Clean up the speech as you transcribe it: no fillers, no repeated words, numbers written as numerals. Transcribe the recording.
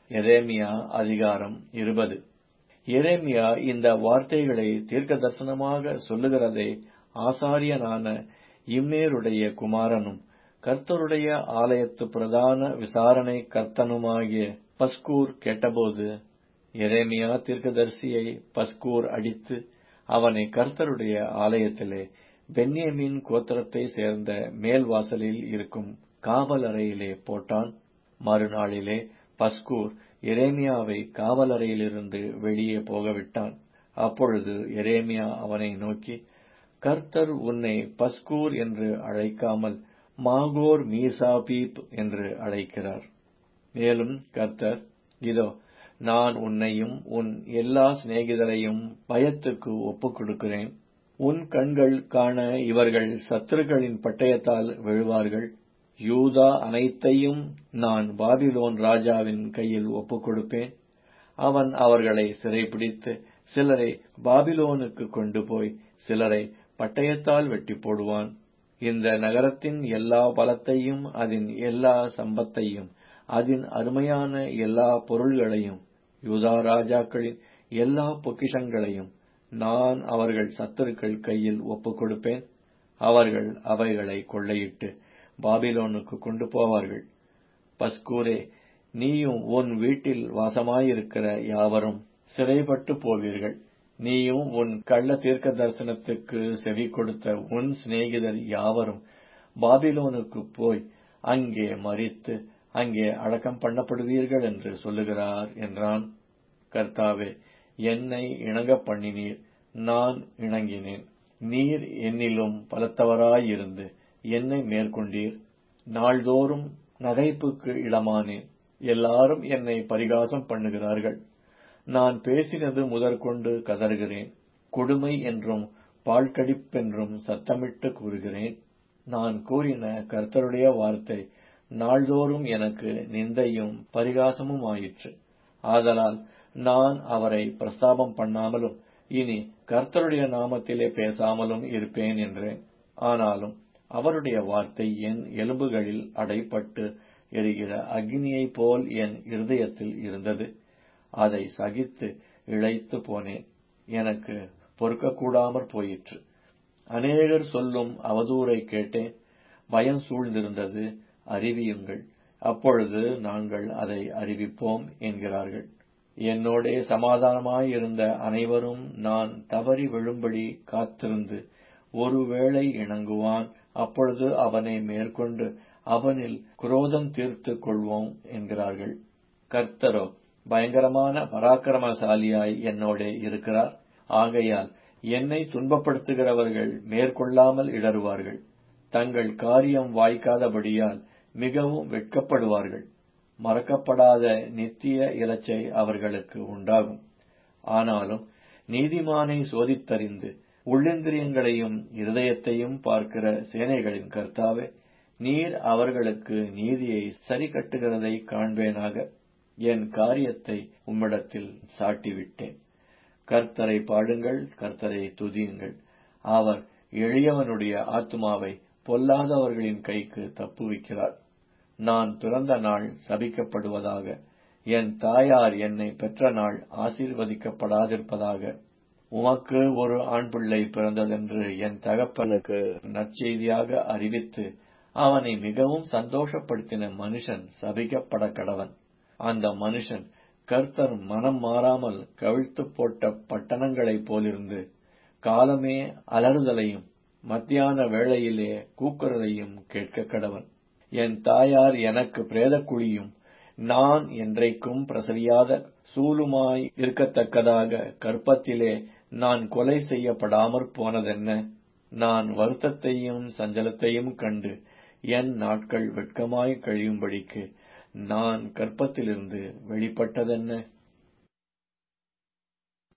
எரேமியா அதிகாரம் 20. எரேமியா இந்த வார்த்தைகளை தீர்க்க தரிசனமாக சொல்லுகிறதை ஆசாரியனான இம்மேருடைய குமாரனும் கர்த்தருடைய ஆலயத்து பிரதான விசாரணை கர்த்தனுமாகிய பஸ்கூர் கேட்டபோது, எரேமியா தீர்க்கதரிசியை பஸ்கூர் அடித்து அவனை கர்த்தருடைய ஆலயத்திலே பென்யமீன் கோத்திரத்தை சேர்ந்த மேல்வாசலில் இருக்கும் காவலறையிலே போட்டான். மறுநாளிலே பஸ்கூர் எரேமியாவை காவலறையிலிருந்து வெளியே போகவிட்டான். அப்பொழுது எரேமியா அவனை நோக்கி, கர்த்தர் உன்னை பஸ்கூர் என்று அழைக்காமல் மாகோர் மீசாபீப் என்று அழைக்கிறார். மேலும் கர்த்தர், இதோ நான் உன்னையும் உன் எல்லா சிநேகிதரையும் பயத்துக்கு ஒப்புக் கொடுக்கிறேன். உன் கண்கள் காண இவர்கள் சத்துருக்களின் பட்டயத்தால் விழுவார்கள். யூதா அனைத்தையும் நான் பாபிலோன் ராஜாவின் கையில் ஒப்புக் கொடுப்பேன். அவன் அவர்களை சிறைப்பிடித்து சிலரை பாபிலோனுக்கு கொண்டு போய் சிலரை பட்டயத்தால் வெட்டி போடுவான். இந்த நகரத்தின் எல்லா பலத்தையும் அதன் எல்லா சம்பத்தையும் அதன் அருமையான எல்லா பொருள்களையும் யூதா ராஜாக்களின் எல்லா பொக்கிஷங்களையும் நான் அவர்கள் சத்துருக்கள் கையில் ஒப்புக் கொடுப்பேன். அவர்கள் அவைகளை கொள்ளையிட்டு பாபிலோனுக்கு கொண்டு போவார்கள். பஸ்கூரே, நீயும் உன் வீட்டில் வாசமாயிருக்கிற யாவரும் சிறைப்பட்டு போவீர்கள். நீயும் உன் கள்ள தீர்க்க தரிசனத்துக்கு செவி கொடுத்த உன் சிநேகிதர் யாவரும் பாபிலோனுக்கு போய் அங்கே மரித்து அங்கே அடக்கம் பண்ணப்படுவீர்கள் என்று சொல்லுகிறார் என்றான். கர்த்தாவே, என்னை இணங்க பண்ணினீர், நான் இணங்கினேன். நீர் என்னிலும் பலத்தவராயிருந்து என்னை மேற்கொண்டீர். நாள்தோறும் நகைப்புக்கு இடமானேன். எல்லாரும் என்னை பரிகாசம் பண்ணுகிறார்கள். நான் பேசினது முதற்கொண்டு கதறுகிறேன். கொடுமை என்றும் பாழ்கடிப்பென்றும் சத்தமிட்டு கூறுகிறேன். நான் கூறின கர்த்தருடைய வார்த்தை நாள்தோறும் எனக்கு நிந்தையும் பரிகாசமும் ஆயிற்று. ஆதலால் நான் அவரை பிரஸ்தாபம் பண்ணாமலும் இனி கர்த்தருடைய நாமத்திலே பேசாமலும் இருப்பேன் என்றேன். ஆனாலும் அவருடைய வார்த்தை என் எலும்புகளில் அடைப்பட்டு எரிகிற அக்னியைப் போல் என் இருதயத்தில் இருந்தது. அதை சகித்து இளைத்து போனேன். எனக்கு பொறுக்கக்கூடாமற் போயிற்று. அநேகர் சொல்லும் அவதூறை கேட்டேன். பயம் சூழ்ந்திருந்தது. அறிவியுங்கள், அப்பொழுது நாங்கள் அதை அறிவிப்போம் என்கிறார்கள். என்னோடே சமாதானமாயிருந்த அனைவரும் நான் தவறி விழும்படி காத்திருந்து ஒருவேளை இணங்குவான், அப்பொழுது அவனை மேற்கொண்டு அவனில் குரோதம் தீர்த்துக் கொள்வோம் என்கிறார்கள். கர்த்தரோ பயங்கரமான பராக்கிரமசாலியாய் என்னோடே இருக்கிறார். ஆகையால் என்னை துன்பப்படுத்துகிறவர்கள் மேற்கொள்ளாமல் இடறுவார்கள். தங்கள் காரியம் வாய்க்காதபடியால் மிகவும் வெட்கப்படுவார்கள். மறக்கப்படாத நித்திய இலச்சை அவர்களுக்கு உண்டாகும். ஆனாலும் நீதிமானை சோதித்தறிந்து உள்ளிந்திரியங்களையும் இருதயத்தையும் பார்க்கிற சேனைகளின் கர்த்தாவே, நீர் அவர்களுக்கு நீதியை சரி கட்டுகிறதை காண்பேனாக. என் காரியத்தை உம்மிடத்தில் சாட்டிவிட்டேன். கர்த்தரை பாடுங்கள், கர்த்தரை துதியுங்கள். அவர் எளியவனுடைய ஆத்துமாவை பொல்லாதவர்களின் கைக்கு தப்புவிக்கிறார். நான் பிறந்த நாள் சபிக்கப்படுவதாக. என் தாயார் என்னை பெற்ற நாள் ஆசீர்வதிக்கப்படாதிருப்பதாக. உமக்கு ஒரு ஆண் பிள்ளை பிறந்ததென்று என் தகப்பனுக்கு நற்செய்தியாக அறிவித்து அவனை மிகவும் சந்தோஷப்படுத்தின மனுஷன் சபிக்கப்பட கடவன். அந்த மனுஷன் கர்த்தர் மனம் மாறாமல் கவிழ்த்து போட்ட பட்டணங்களைப் போலிருந்து காலமே அலறுதலையும் மத்தியான வேளையிலே கூக்குரலையும் கேட்க கடவன். என் தாயார் எனக்கு பிரேதக்குழியும் நான் என்றைக்கும் பிரசவியாத சூலுமாய் இருக்கத்தக்கதாக கர்ப்பத்திலே நான் கொலை செய்யப்படாமற் போனதென்ன? நான் வருத்தத்தையும் சஞ்சலத்தையும் கண்டு என் நாட்கள் வெட்கமாய் கழியும்படிக்கு நான் கர்ப்பத்திலிருந்து வெளிப்பட்டதென்ன?